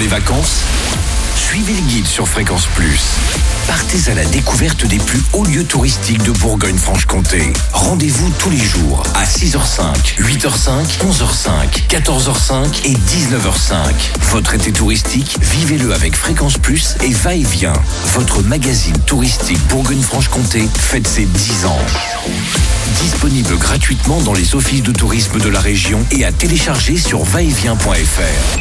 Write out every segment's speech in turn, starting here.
vacances? Suivez le guide sur Fréquence Plus. Partez à la découverte des plus hauts lieux touristiques de Bourgogne-Franche-Comté. Rendez-vous tous les jours à 6h05, 8h05, 11h05, 14h05 et 19h05. Votre été touristique, vivez-le avec Fréquence Plus et Va-et-Vient. Votre magazine touristique Bourgogne-Franche-Comté fête ses 10 ans. Disponible gratuitement dans les offices de tourisme de la région et à télécharger sur vaetvient.fr.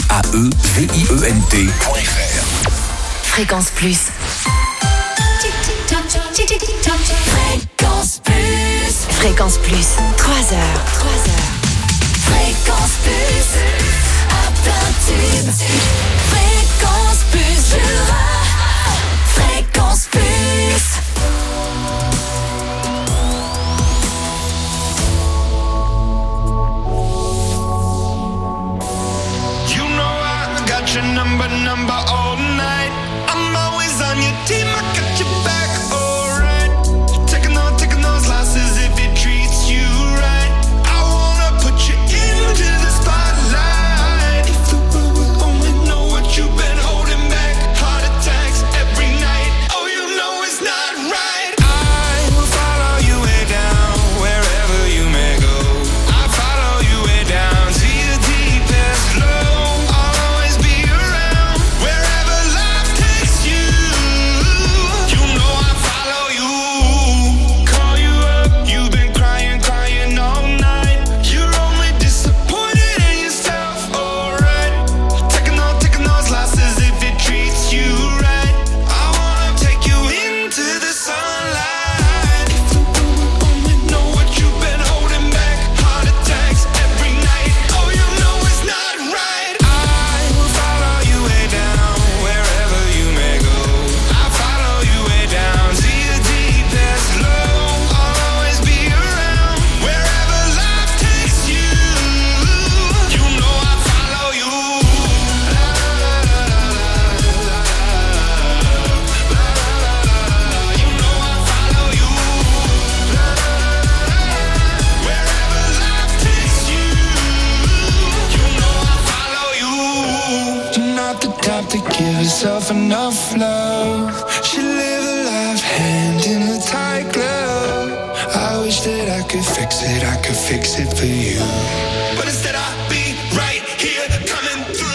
VAEVIENT.fr. Fréquence Plus. Fréquence Plus. Fréquence Plus. 3 heures. Fréquence Plus. À plein tube. Fréquence Plus. Jura. Fréquence Plus. Your number all night. I'm always on your team. I got your back, alright. Taking those losses if it treats you right. I wanna put you into the spotlight. If the world would only know what you've been holding back. Heart attacks every night. Oh, you know it's not right. I will follow you way down wherever you may go. I follow you way down to your deepest low. To give herself enough love. She live a life hand in a tight glove. I wish that I could fix it for you. But instead I'll be right here coming through.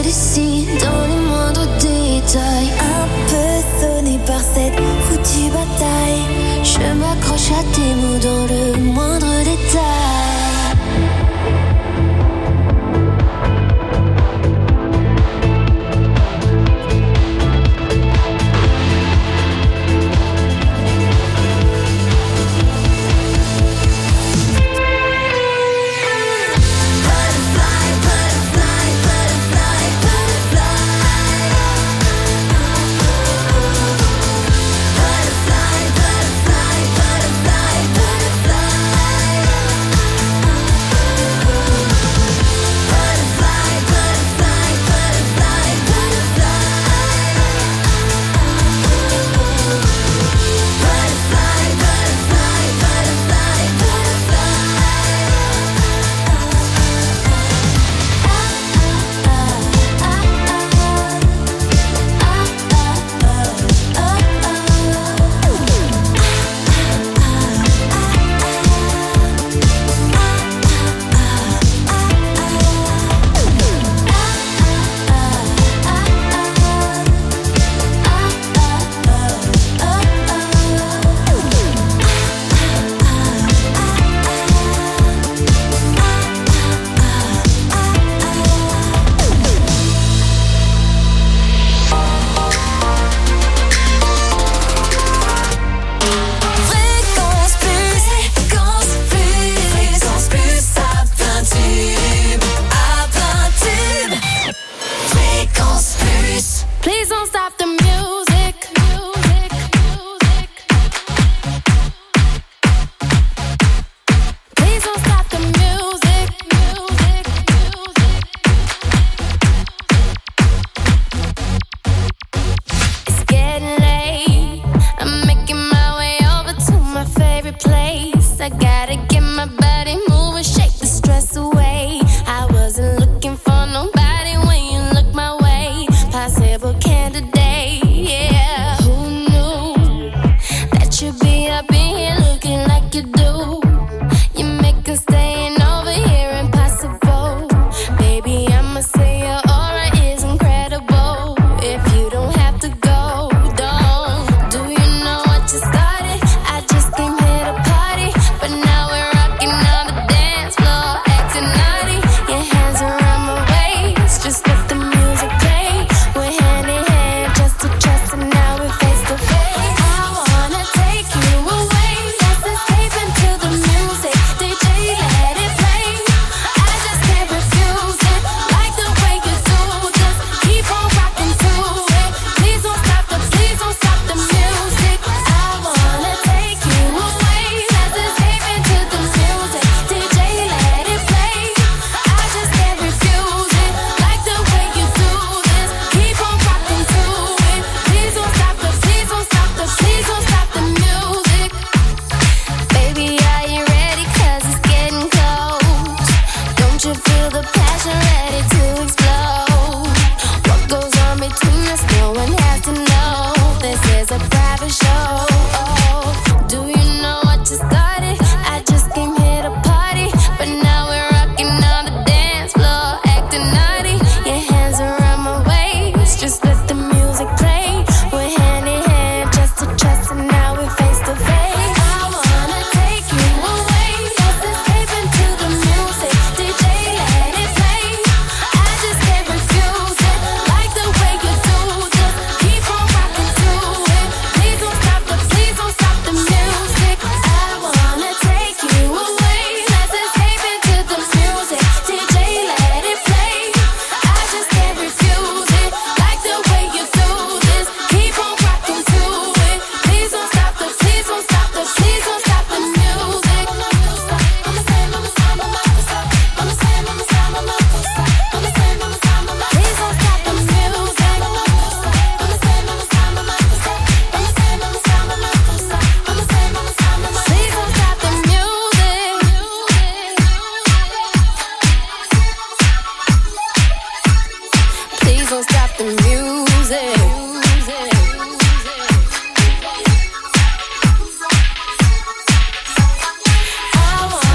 d'ici dans les moindres détails. Un peu sonné par cette foutue bataille, je m'accroche à tes mots dans le moindre détail.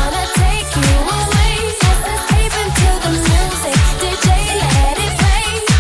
Play.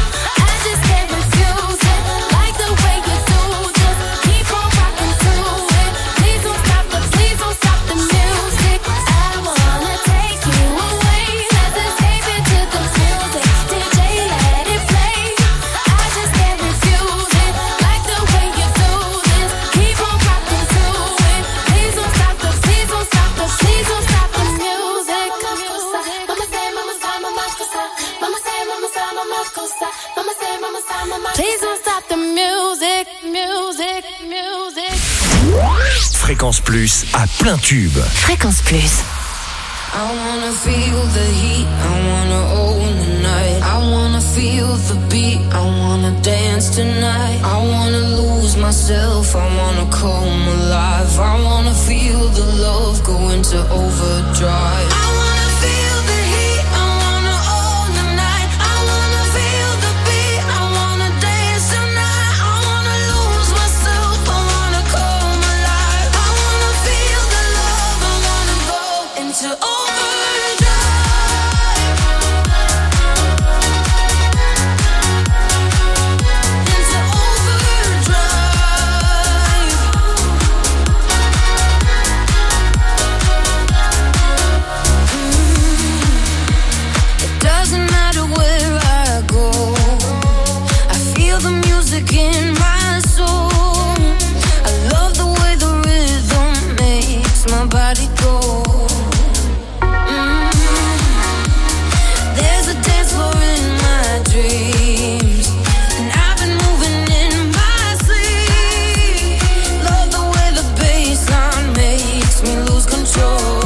cosa. Mama say, mama say, mama. Please don't stop the music, music, music. Fréquence Plus à plein tube. Fréquence Plus. I wanna feel the heat, I wanna own the night. I wanna feel the beat, I wanna dance tonight. I wanna lose myself, I wanna come alive. I wanna feel the love go into overdrive. I wanna feel the heat, I wanna own the night. I wanna feel the beat, I wanna dance tonight. I wanna lose myself, I wanna come alive. I wanna feel the love, I wanna go into overdrive. In my soul, I love the way the rhythm makes my body go. There's a dance floor in my dreams, and I've been moving in my sleep. Love the way the bassline makes me lose control.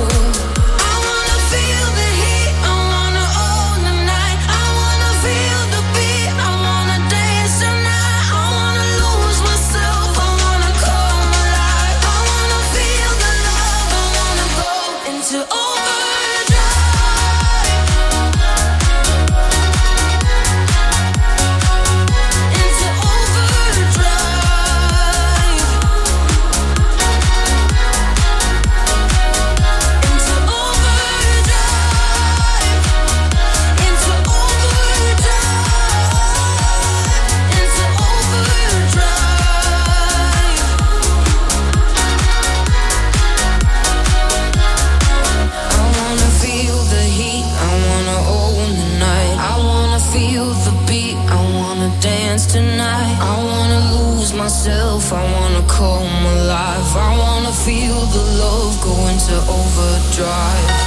Tonight, I wanna lose myself, I wanna come alive. I wanna feel the love go into overdrive.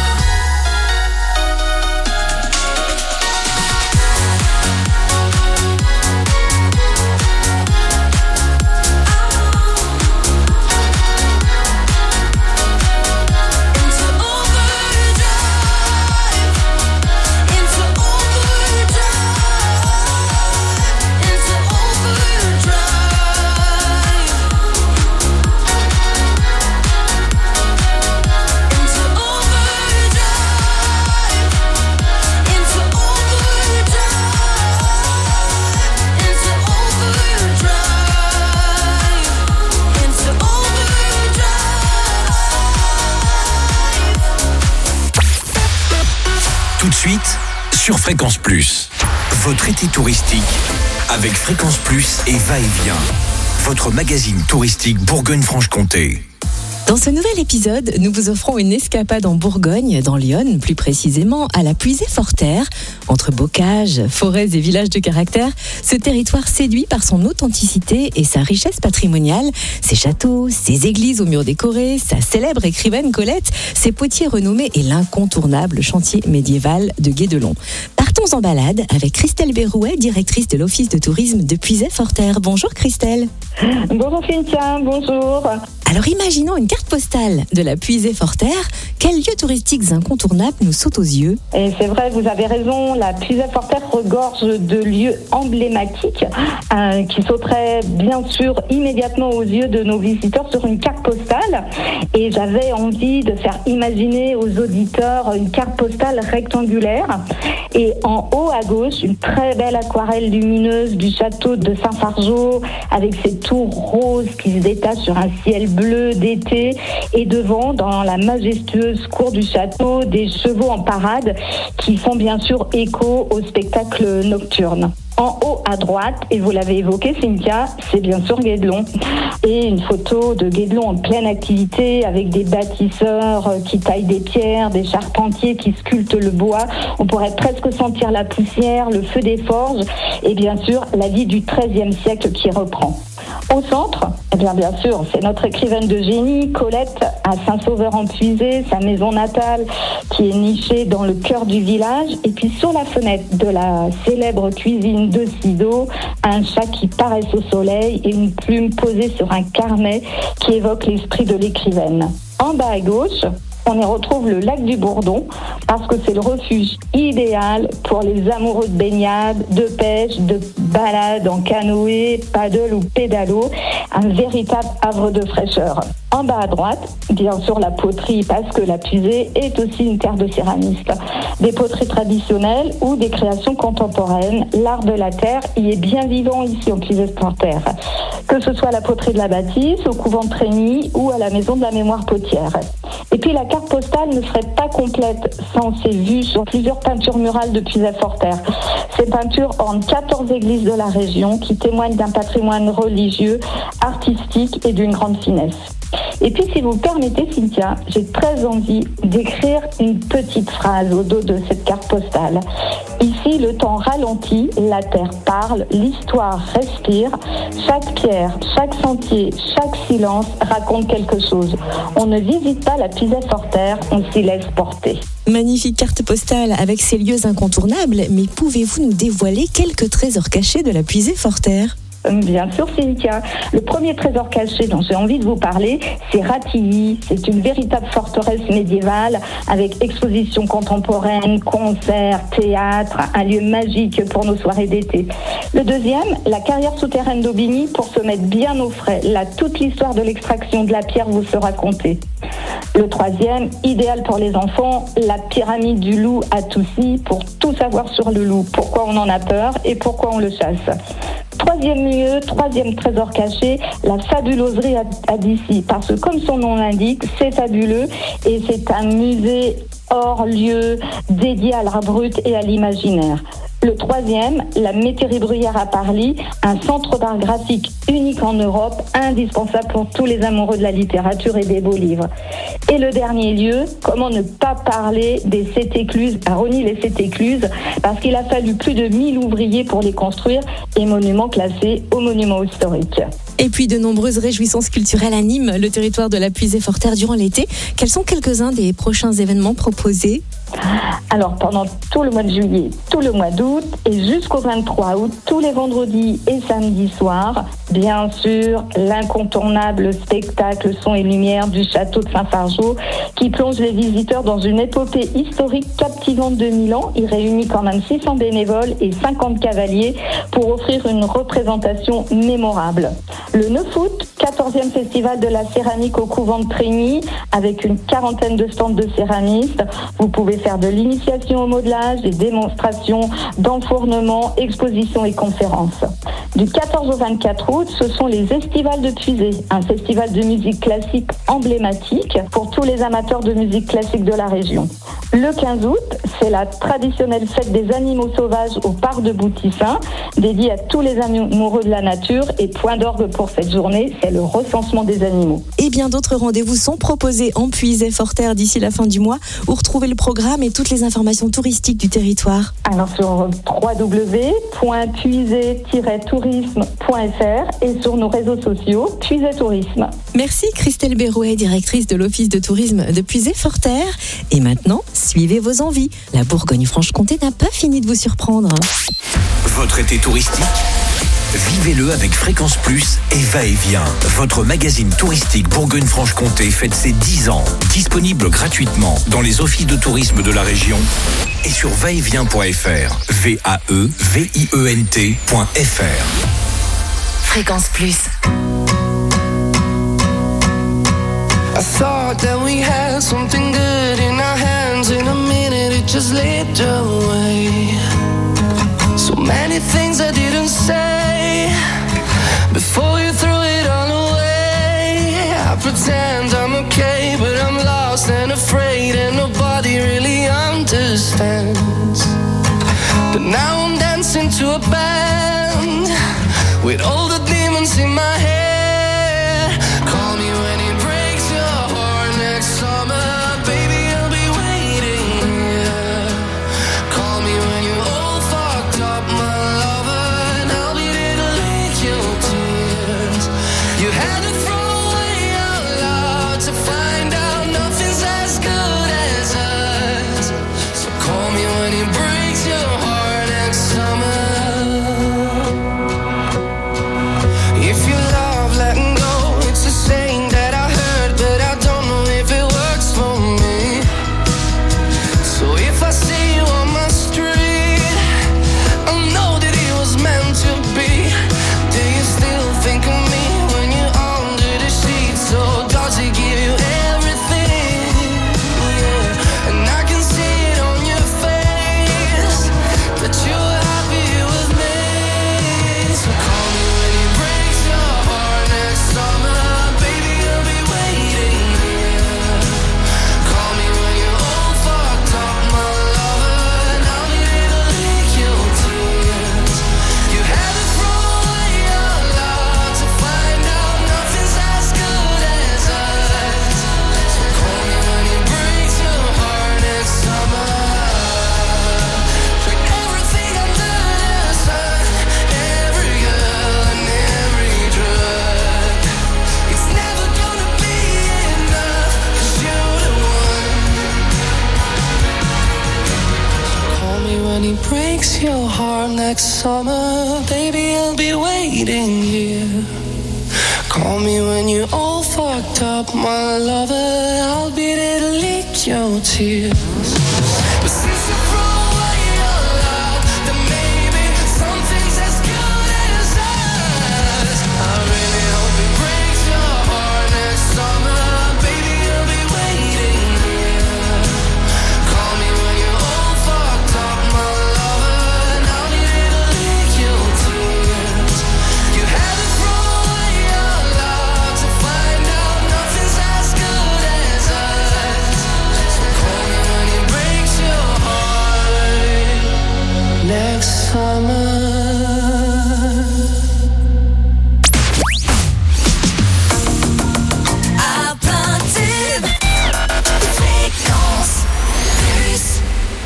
Tout de suite, sur Fréquence Plus. Votre été touristique avec Fréquence Plus et va-et-vient. Votre magazine touristique Bourgogne-Franche-Comté. Dans ce nouvel épisode, nous vous offrons une escapade en Bourgogne, dans l'Yonne, plus précisément à la Puisée-Forterre. Entre bocages, forêts et villages de caractère, ce territoire séduit par son authenticité et sa richesse patrimoniale. Ses châteaux, ses églises aux murs décorés, sa célèbre écrivaine Colette, ses potiers renommés et l'incontournable chantier médiéval de Guédelon. Partons en balade avec Christelle Berrouet, directrice de l'Office de tourisme de Puisée-Forterre. Bonjour Christelle. Bonjour Cynthia, bonjour. Alors imaginons une carte postale de la Puisée-Forterre. Quels lieux touristiques incontournables nous sautent aux yeux ? Et c'est vrai, vous avez raison, la Puisée-Forterre regorge de lieux emblématiques qui sauteraient bien sûr immédiatement aux yeux de nos visiteurs sur une carte postale. Et j'avais envie de faire imaginer aux auditeurs une carte postale rectangulaire. Et en haut à gauche, une très belle aquarelle lumineuse du château de Saint-Fargeau avec ses tours roses qui se détachent sur un ciel bleu d'été. Et devant, dans la majestueuse cour du château, des chevaux en parade qui font bien sûr écho au spectacle nocturne. En haut à droite, et vous l'avez évoqué Cynthia, c'est bien sûr Guédelon. Et une photo de Guédelon en pleine activité avec des bâtisseurs qui taillent des pierres, des charpentiers qui sculptent le bois. On pourrait presque sentir la poussière, le feu des forges et bien sûr la vie du XIIIe siècle qui reprend. Au centre, eh bien sûr, c'est notre écrivaine de génie, Colette, à Saint-Sauveur-en-Puisé, sa maison natale, qui est nichée dans le cœur du village. Et puis sur la fenêtre de la célèbre cuisine de Sido, un chat qui paraît au soleil et une plume posée sur un carnet qui évoque l'esprit de l'écrivaine. En bas à gauche, on y retrouve le lac du Bourdon parce que c'est le refuge idéal pour les amoureux de baignade, de pêche, de balade en canoë, paddle ou pédalo, un véritable havre de fraîcheur. En bas à droite, bien sûr la poterie parce que la Puisée est aussi une terre de céramistes. Des poteries traditionnelles ou des créations contemporaines, l'art de la terre y est bien vivant ici en Puisée-Forterre. Que ce soit à la poterie de la Bâtisse, au couvent de Trény ou à la maison de la mémoire potière. Et puis la carte postale ne serait pas complète sans ces vues sur plusieurs peintures murales de Puisée-Forterre. Ces peintures ornent 14 églises de la région qui témoignent d'un patrimoine religieux, artistique et d'une grande finesse. Et puis, si vous le permettez, Cynthia, j'ai très envie d'écrire une petite phrase au dos de cette carte postale. Ici, le temps ralentit, la terre parle, l'histoire respire. Chaque pierre, chaque sentier, chaque silence raconte quelque chose. On ne visite pas la Puisée-Forterre, on s'y laisse porter. Magnifique carte postale avec ses lieux incontournables, mais pouvez-vous nous dévoiler quelques trésors cachés de la Puisée-Forterre ? Bien sûr, Cynthia. Le premier trésor caché dont j'ai envie de vous parler, c'est Ratilly. C'est une véritable forteresse médiévale avec expositions contemporaines, concerts, théâtre, un lieu magique pour nos soirées d'été. Le deuxième, la carrière souterraine d'Aubigny pour se mettre bien au frais. Là, toute l'histoire de l'extraction de la pierre vous sera contée. Le troisième, idéal pour les enfants, la pyramide du loup à Toussy pour tout savoir sur le loup, pourquoi on en a peur et pourquoi on le chasse. Troisième lieu, troisième trésor caché, la fabuloserie à Dissy, parce que comme son nom l'indique, c'est fabuleux et c'est un musée hors lieu dédié à l'art brut et à l'imaginaire. Le troisième, la Métairie Bruyère à Parly, un centre d'art graphique unique en Europe, indispensable pour tous les amoureux de la littérature et des beaux livres. Et le dernier lieu, comment ne pas parler des Sept-Écluses, à Rosny-les-Sept-Écluses, parce qu'il a fallu plus de 1000 ouvriers pour les construire et monuments classés aux monuments historiques. Et puis de nombreuses réjouissances culturelles animent le territoire de la Puisée-Forterre durant l'été. Quels sont quelques-uns des prochains événements proposés ? Alors pendant tout le mois de juillet, tout le mois d'août et jusqu'au 23 août, tous les vendredis et samedis soirs, bien sûr, l'incontournable spectacle Son et Lumière du château de Saint-Fargeau qui plonge les visiteurs dans une épopée historique captivante de Milan. Il réunit quand même 600 bénévoles et 50 cavaliers pour offrir une représentation mémorable. Le 9 août, 14e festival de la céramique au couvent de Trény avec une quarantaine de stands de céramistes. Vous pouvez faire de l'initiation au modelage, des démonstrations d'enfournement, expositions et conférences. Du 14 au 24 août, ce sont les Estivales de Puisée, un festival de musique classique emblématique pour tous les amateurs de musique classique de la région. Le 15 août, c'est la traditionnelle fête des animaux sauvages au parc de Boutissin, dédiée à tous les amoureux de la nature et point d'orgue pour cette journée, c'est le recensement des animaux. Et bien d'autres rendez-vous sont proposés en Puisée-Forterre d'ici la fin du mois, où retrouver le programme et toutes les informations touristiques du territoire. Alors sur www.puisée-tourisme.fr et sur nos réseaux sociaux, Puisée Tourisme. Merci Christelle Berrouet, directrice de l'Office de tourisme de Puisée-Forterre. Et maintenant, suivez vos envies. La Bourgogne-Franche-Comté n'a pas fini de vous surprendre. Votre été touristique ? Vivez-le avec Fréquence Plus et Va-et-Vient. Votre magazine touristique Bourgogne-Franche-Comté fête ses 10 ans. Disponible gratuitement dans les offices de tourisme de la région et sur vaetvient.fr. VAEVIENT.fr. Fréquence Plus. I thought that we had something good in our hands. In a minute it just slipped away. So many things I didn't say before you threw it all away. I pretend I'm okay, but I'm lost and afraid, and nobody really understands. But now I'm dancing to a band with all the demons in my head. Call me when it breaks your heart next summer, baby, I'll be waiting here. Call me when you're all fucked up, my lover, and I'll be there to lick your tears. next summer, baby, I'll be waiting here. Call me when you're all fucked up, my lover. I'll be there to lick your tears. But since you throw away your love, then maybe something's as good as us. I really hope it breaks your heart next summer. Baby, I'll be waiting here. Call me when you're all fucked up, my lover, and I'll be there to lick your tears. You had to throw away your love to find out nothing's as good as us. So call me when it breaks your heart next summer. À plein tube. Fréquence plus.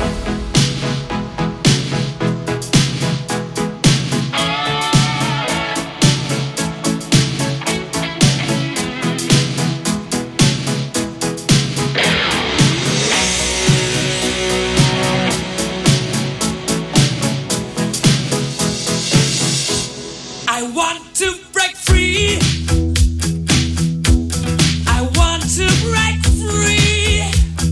I want to break free. I want to break free.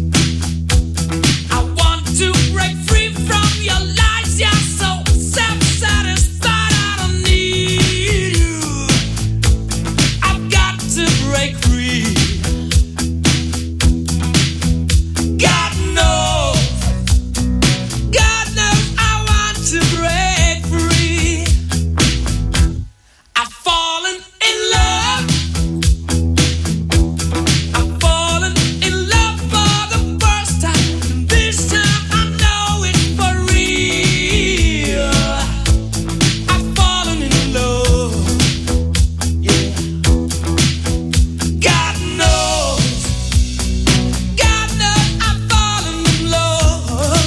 I want to break free from your lies. You're so self-satisfied. I don't need you. I've got to break free. God knows I want to break free. I've fallen in love. I've fallen in love for the first time. And this time I know it's for real. I've fallen in love. Yeah. God knows I've fallen in love.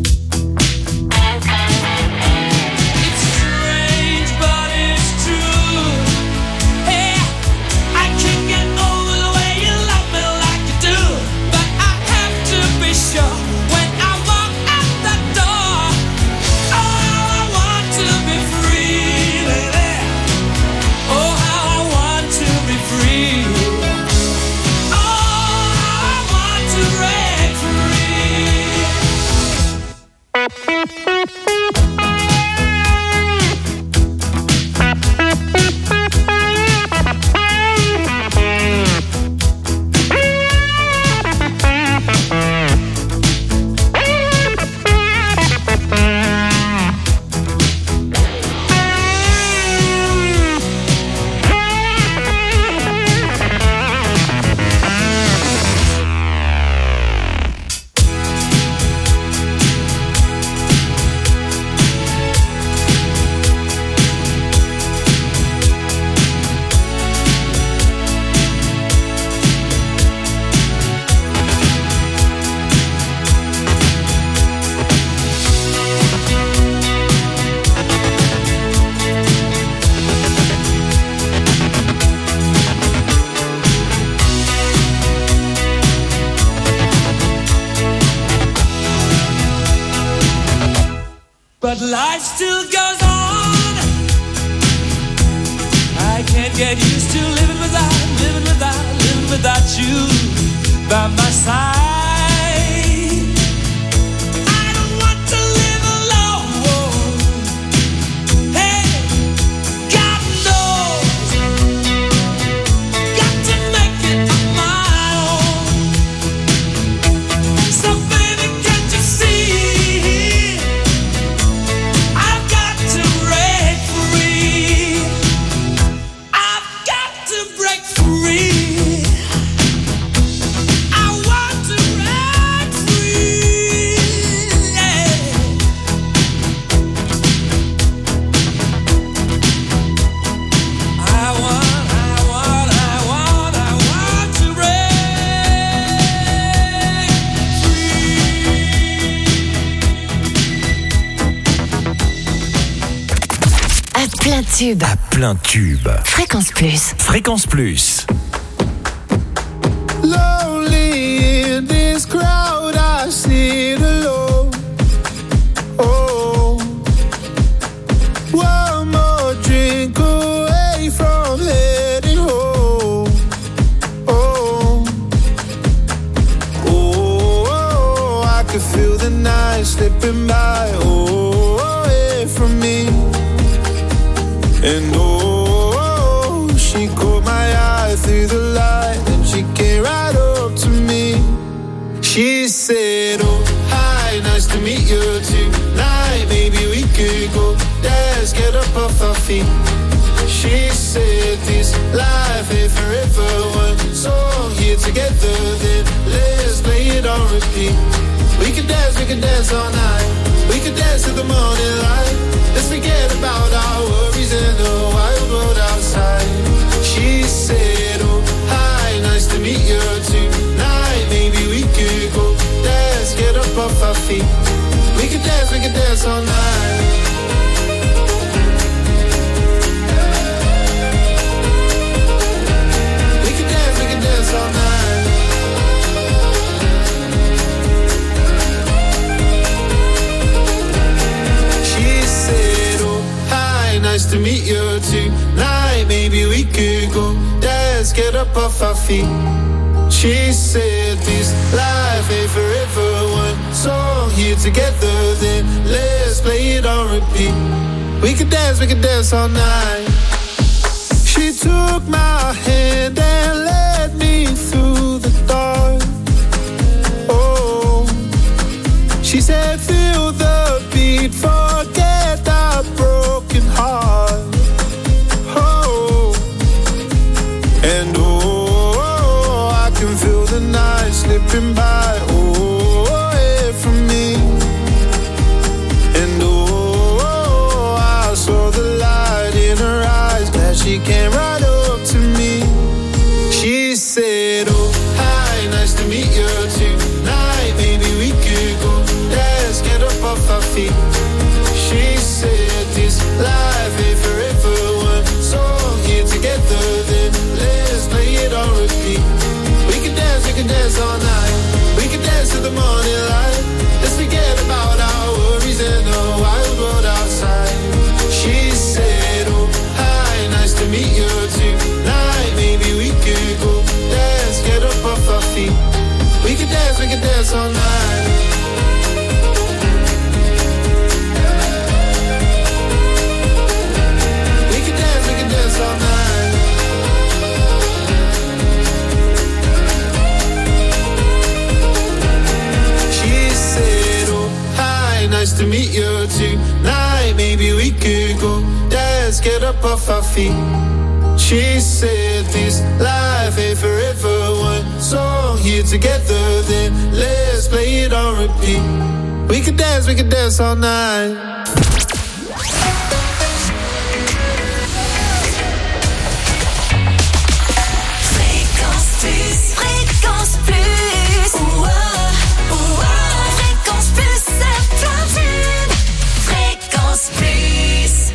It's strange, but it's true. Hey, I can't get over the way you love me like you do. But I have to be sure when I walk out the door. Oh, how I want to be free, baby. Oh, how I want to be free. Oh, how I want to break free. But life still goes on. I can't get used to living without you by my side. I don't want to live alone. Hey, God knows, got to make it on my own. So baby, can't you see? I've got to break free. I've got to break free. I want to break free. Yeah. I want to break free. À plein tube. À plein tube. Fréquence plus. Fréquence plus. Lonely in this crowd, I sit alone. Oh, And oh, she caught my eye through the light, and she came right up to me. She said, oh, hi, nice to meet you tonight. Maybe we could go dance, get up off our feet. She said, this life ain't forever. One song here together, then let's play it on repeat. We could dance all night. We could dance till the morning light. Let's forget about our worries in the wild world outside. She said, oh, hi, nice to meet you tonight. Maybe we could go dance, get up off our feet. We could dance all night. We could dance all night. She said, oh, hi, nice to meet you tonight. Maybe we could go dance, get up off our feet. She said, this life ain't forever. One song here together, then let's play it on repeat. We could dance all night. She took my hand and led me through the dark. Oh, she said, feel the beat, forget our broken heart. Oh, and oh, I can feel the night slipping by, oh, away from me. And oh, I saw the light in her eyes, glad she came right up to me. She said, oh, hi, nice to meet you tonight. Maybe we could go dance, get up off our feet. She said, this life ain't forever. One song here together, then let's play it on repeat. We could dance all night. We could dance till the morning light. Let's forget about our worries and the wild world outside. She said, oh, hi, nice to meet you tonight. Maybe we could go dance, get up off our feet. We could dance all night. We could dance all night. She said, oh, hi, nice to meet you tonight. Maybe we could go dance, get up off our feet. She said, this life ain't forever. One song here together, then let's play it on repeat. We could dance all night. Fréquence plus. Fréquence plus, c'est platine. Fréquence plus.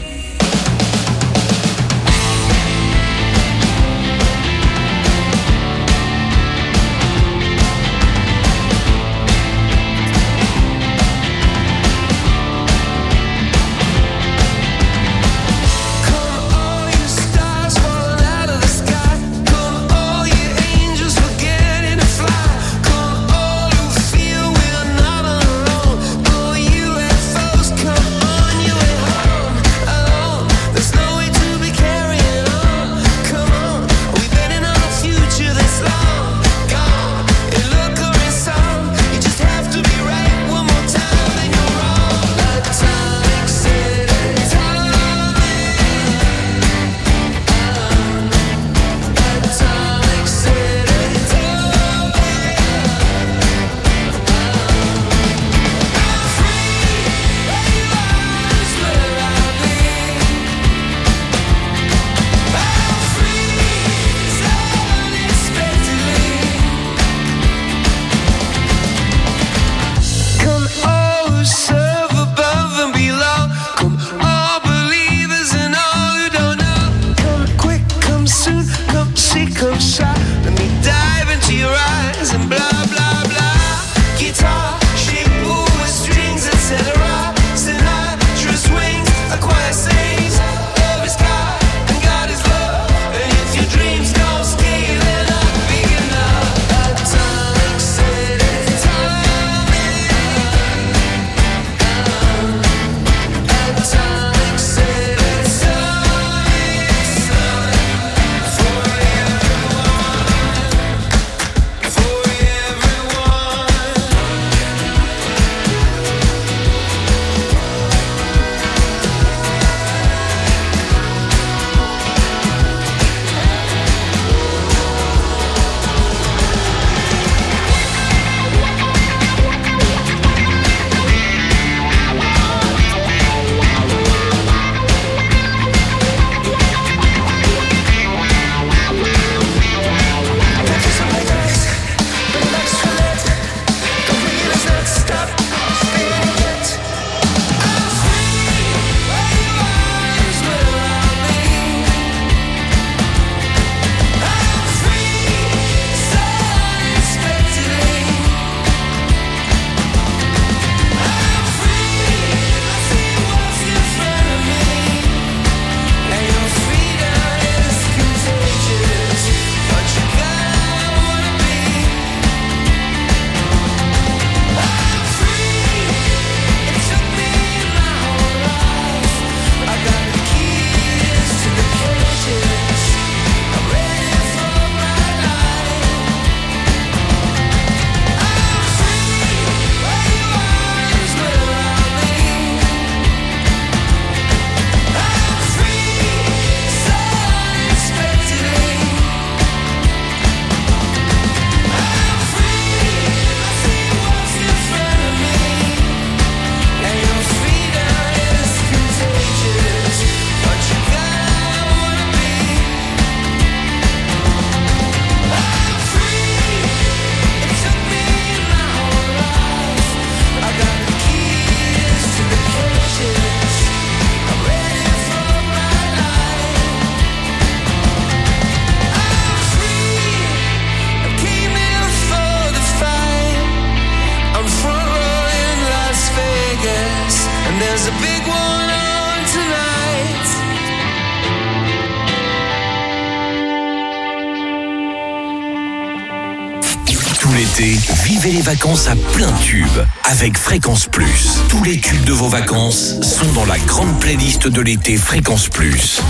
l'été, vivez les vacances à plein tube avec Fréquence Plus. Tous les tubes de vos vacances sont dans la grande playlist de l'été Fréquence Plus.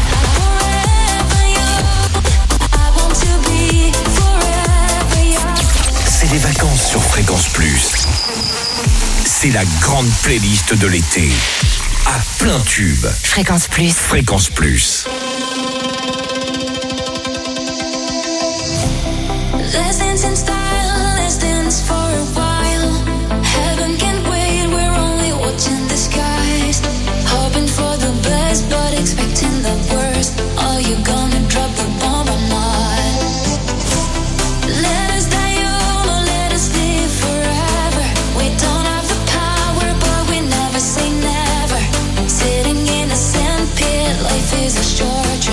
C'est les vacances sur Fréquence Plus. C'est la grande playlist de l'été. À plein tube. Fréquence Plus. Fréquence Plus. Let's dance in style, let's dance for a while. Heaven can't wait, we're only watching the skies. Hoping for the best, but expecting the worst. Are you gonna drop the bomb or not? Let us die young or let us live forever. We don't have the power, but we never say never. Sitting in a sandpit, life is a short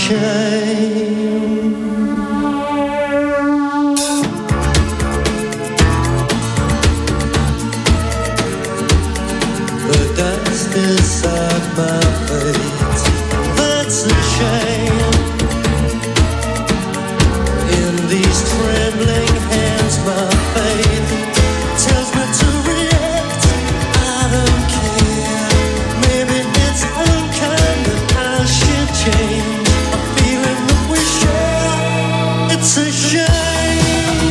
shame. The dust inside my face, that's a shame. In these trembling hands, my faith tells me to react. I don't care. Maybe it's unkind that I should change. A feeling that we share, it's a shame.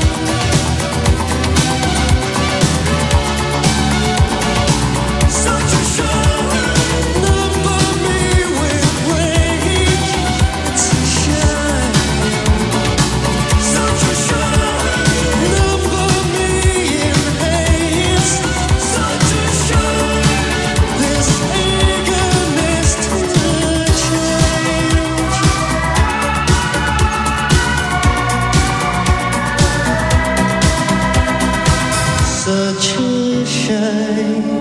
Such a shame. Number me with rage. It's a shame. Such a shame. Number me in haste. Such a shame. This eagerness to change. Such a shame.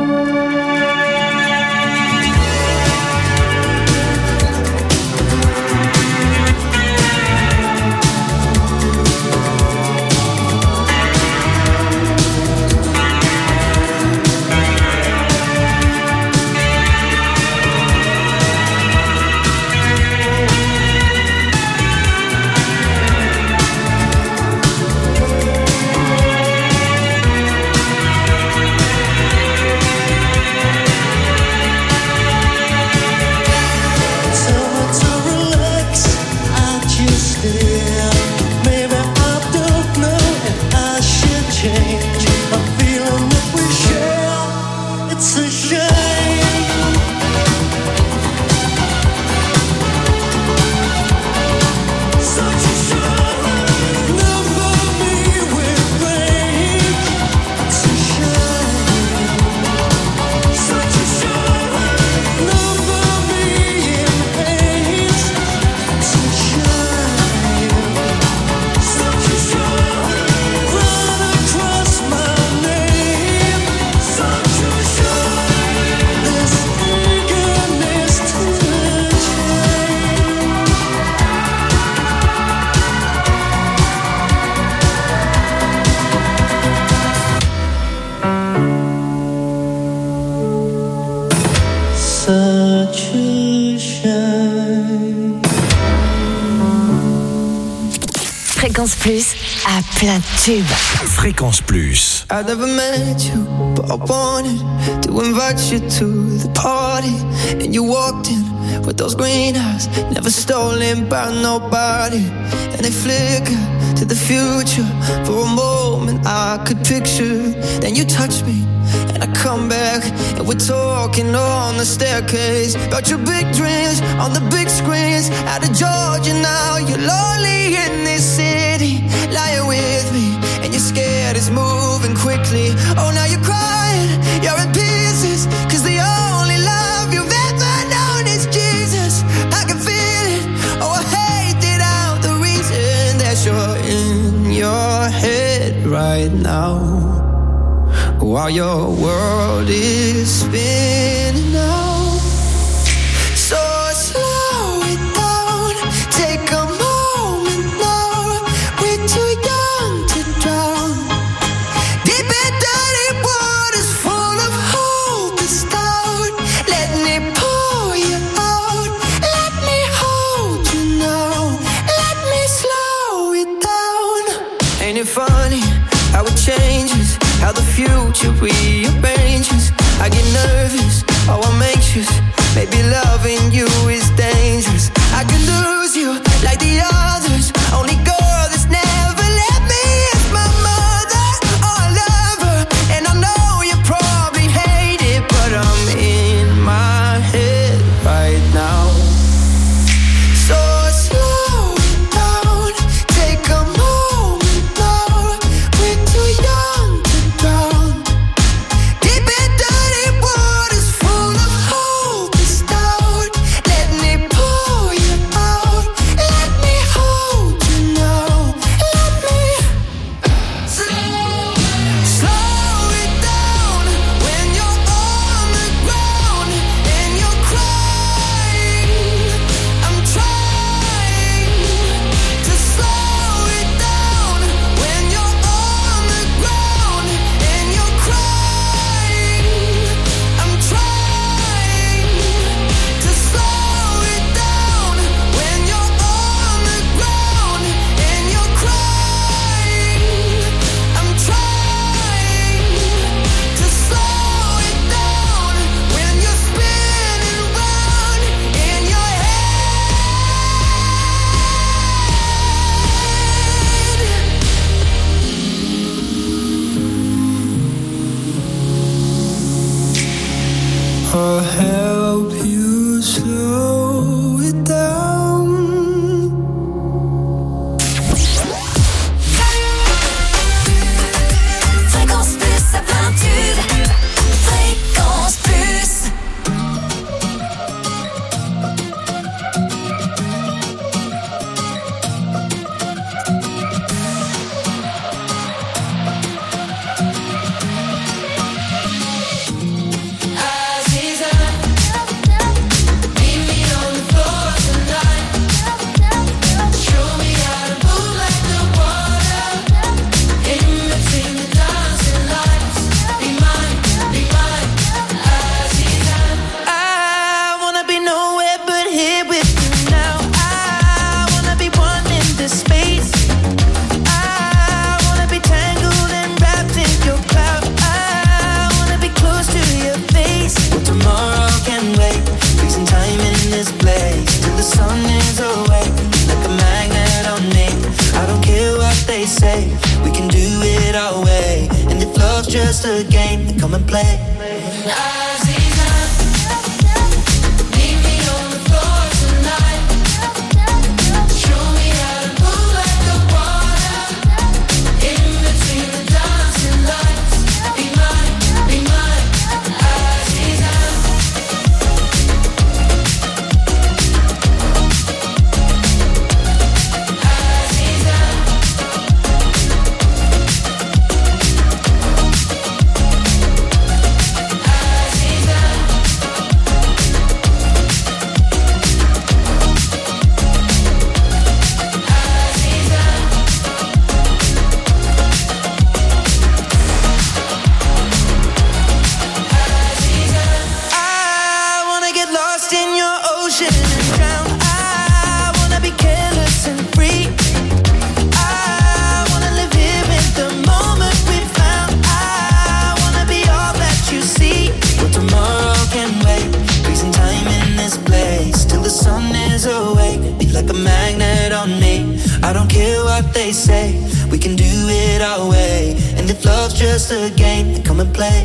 Tell me to relax, I just stare. Maybe I don't know and I should change. A feeling that we share, it's a shame. Such a shame. Number me with rage. It's a shame. Such a shame. Number me in haste. It's a shame. Such a shame. Run across my name. Such a shame. This eagerness to change. Such a shame. Fréquence Plus à plein de tubes. Fréquence Plus. I never met you, but I wanted to invite you to the party. And you walked in with those green eyes, never stolen by nobody. And they flicker to the future. For a moment I could picture. Then you touch me, and I come back, and we're talking on the staircase about your big dreams on the big screens. Out of Georgia now, you're lonely in this city, lying with me, and you're scared it's moving quickly. Oh, now you're crying, you're in pieces, 'cause the only love you've ever known is Jesus. I can feel it, oh, I hate it out, the reason that you're in your head right now, while your world is spinning out. So slow it down, take a moment now. We're too young to drown. Deep in dirty waters full of hope and doubt. Let me pull you out. Let me hold you now. Let me slow it down. Ain't it funny how it changes? How the future rearranges. I get nervous, oh I'm anxious. Maybe loving you is dangerous. I could lose you like the others. Only girl that's never let me is my mother. Oh, I love her, and I know you probably hate it, but I'm in my head right now. So slow it down, take a moment now. We're too young to drown. Deep in dirty waters full of hope and doubt. Let me pull just a game. Come and play. They say we can do it our way, and if love's just a game, then come and play.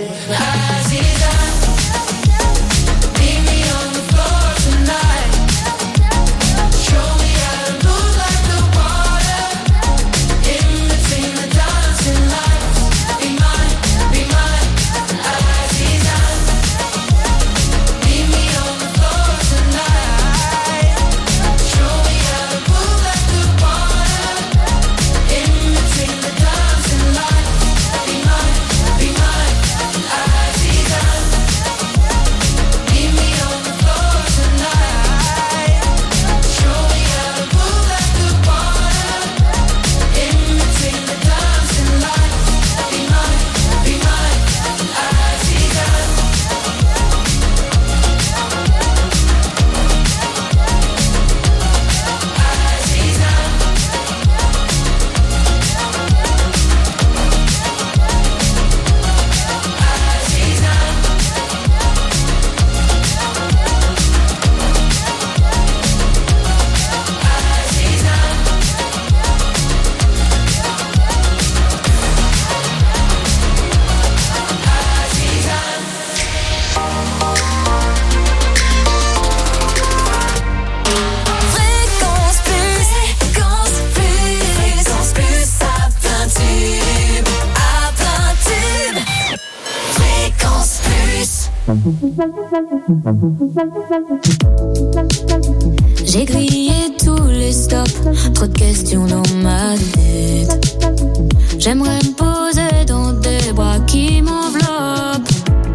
J'ai grillé tous les stops, trop de questions dans ma tête. J'aimerais me poser dans des bras qui m'enveloppent.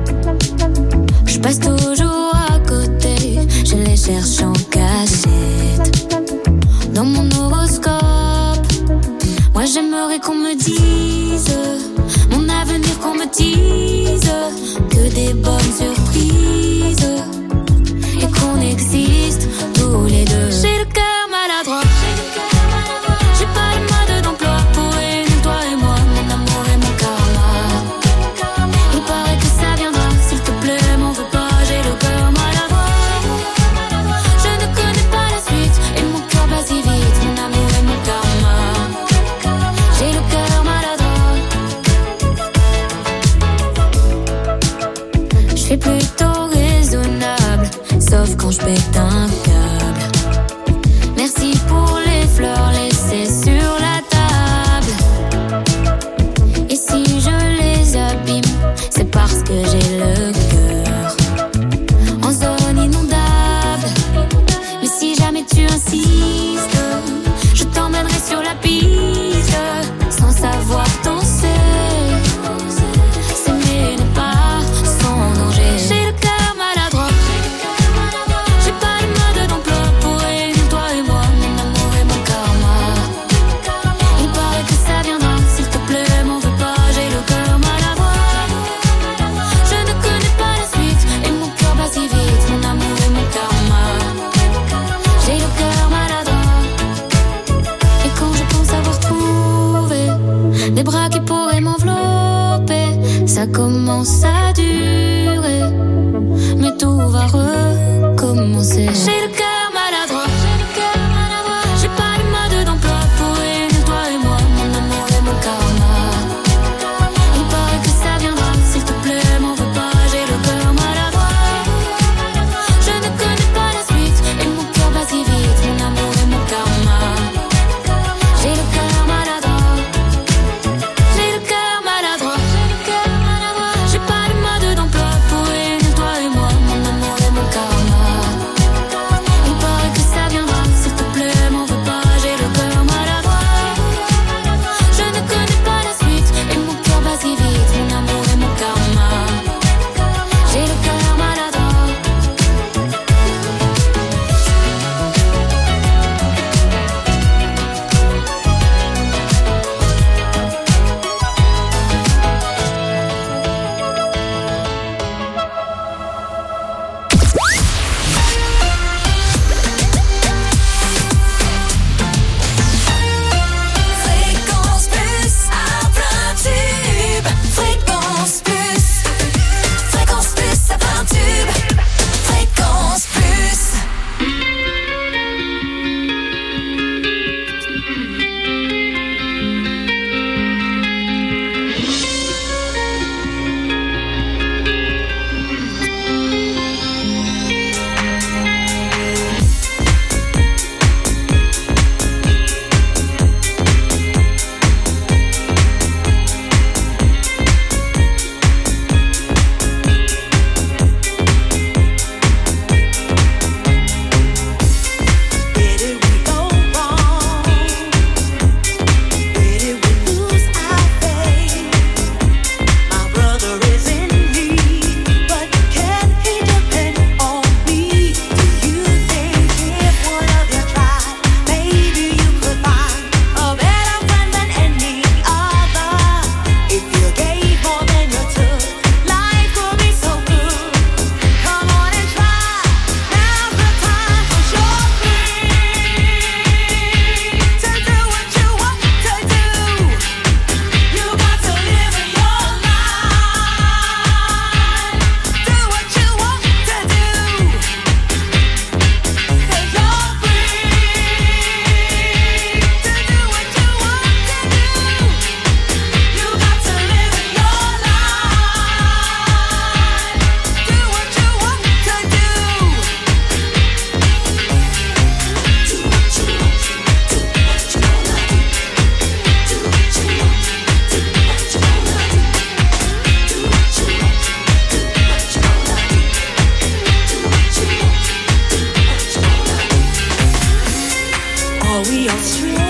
Je passe toujours à côté, je les cherche en cachette. Dans mon horoscope, moi j'aimerais qu'on me dise mon avenir, qu'on me dise que des bonnes surprises et qu'on existe tous les deux. J'ai le cœur maladroit, j'ai pas le mode d'emploi pour réunir toi et moi, mon amour et mon karma. Il paraît que ça viendra, s'il te plaît m'en veux pas, j'ai le cœur maladroit. Je ne connais pas la suite et mon cœur bat si vite, mon amour et mon karma. J'ai le cœur maladroit. Je suis plutôt raisonnable, sauf quand je pète un câble. Merci pour les fleurs laissées sur la table. Et si je les abîme, c'est parce que j'ai le cœur en zone inondable. Mais si jamais tu insistes, je t'emmènerai sur la piste sans savoir danser. S'aimer n'est pas sans danger. J'ai le cœur maladroit, j'ai pas le mode d'emploi pour réunir toi et moi, mon amour et mon karma. Il paraît que ça viendra, s'il te plaît m'en veux pas, j'ai le cœur maladroit. Je ne connais pas la suite et mon cœur bat si vite, mon amour et mon karma. J'ai le cœur maladroit. Et quand je pense avoir trouvé des bras qui pourraient m'envelopper, ça commence à durer, mais tout va recommencer. J'ai le cœur maladroit, j'ai pas le mode d'emploi pour réunir toi et moi, mon amour et mon karma. Il paraît que Are we all strangers?